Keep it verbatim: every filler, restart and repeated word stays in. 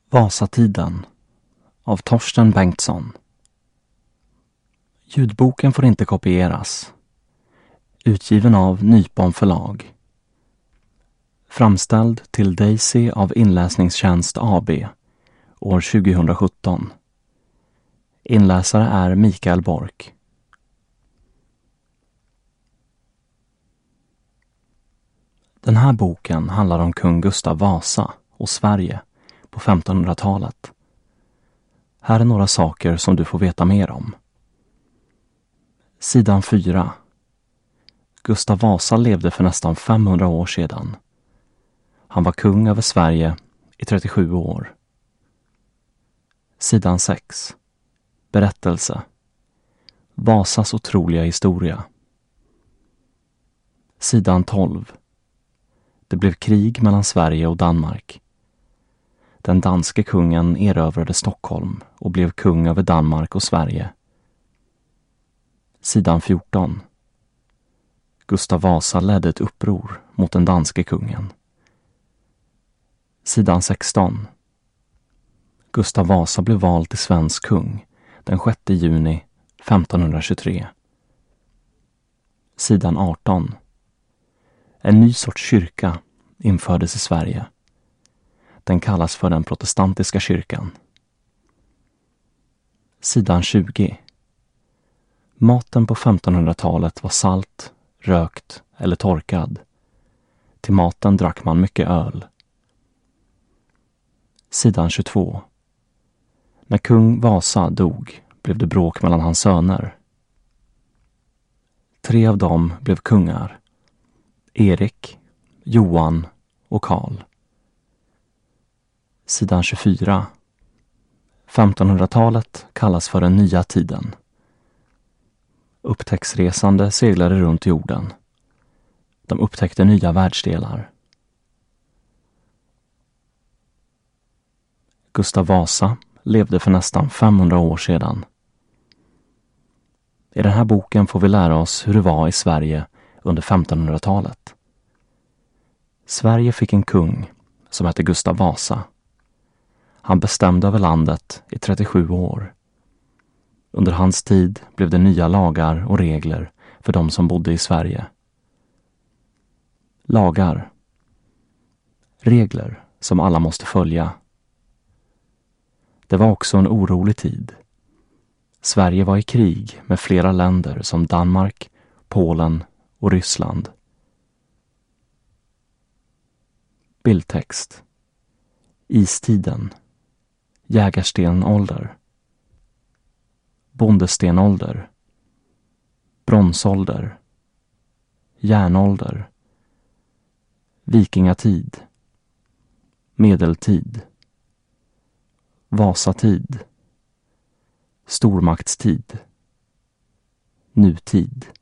Vasatiden av Torsten Bengtsson. Ljudboken får inte kopieras. Utgiven av Nypon förlag. Framställd till Daisy av Inläsningstjänst A B år tjugohundrasjutton. Inläsare är Mikael Bork. Den här boken handlar om kung Gustav Vasa och Sverige på femtonhundratalet. Här är några saker som du får veta mer om. Sidan fyra. Gustav Vasa levde för nästan femhundra år sedan. Han var kung över Sverige i trettiosju år. Sidan sex. Berättelse. Vasas otroliga historia. Sidan tolv. Det blev krig mellan Sverige och Danmark. Den danske kungen erövrade Stockholm och blev kung över Danmark och Sverige. Sidan fjorton. Gustav Vasa ledde ett uppror mot den danske kungen. Sidan sexton. Gustav Vasa blev vald till svensk kung den sjätte juni femtonhundratjugotre. Sidan arton. En ny sorts kyrka infördes i Sverige. Den kallas för den protestantiska kyrkan. Sidan tjugo. Maten på femtonhundratalet var salt, rökt eller torkad. Till maten drack man mycket öl. Sidan tjugotvå. När kung Vasa dog blev det bråk mellan hans söner. Tre av dem blev kungar. Erik, Johan och Karl. Sidan tjugofyra. femtonhundratalet kallas för den nya tiden. Upptäcktsresande seglade runt jorden. De upptäckte nya världsdelar. Gustav Vasa levde för nästan femhundra år sedan. I den här boken får vi lära oss hur det var i Sverige under femtonhundratalet. Sverige fick en kung som hette Gustav Vasa. Han bestämde över landet i trettiosju år. Under hans tid blev det nya lagar och regler för de som bodde i Sverige. Lagar. Regler som alla måste följa. Det var också en orolig tid. Sverige var i krig med flera länder som Danmark, Polen och Ryssland. Bildtext. Istiden. Jägarstenålder. Bondestenålder. Bronsålder. Järnålder. Vikingatid. Medeltid. Vasatid. Stormaktstid. Nutid.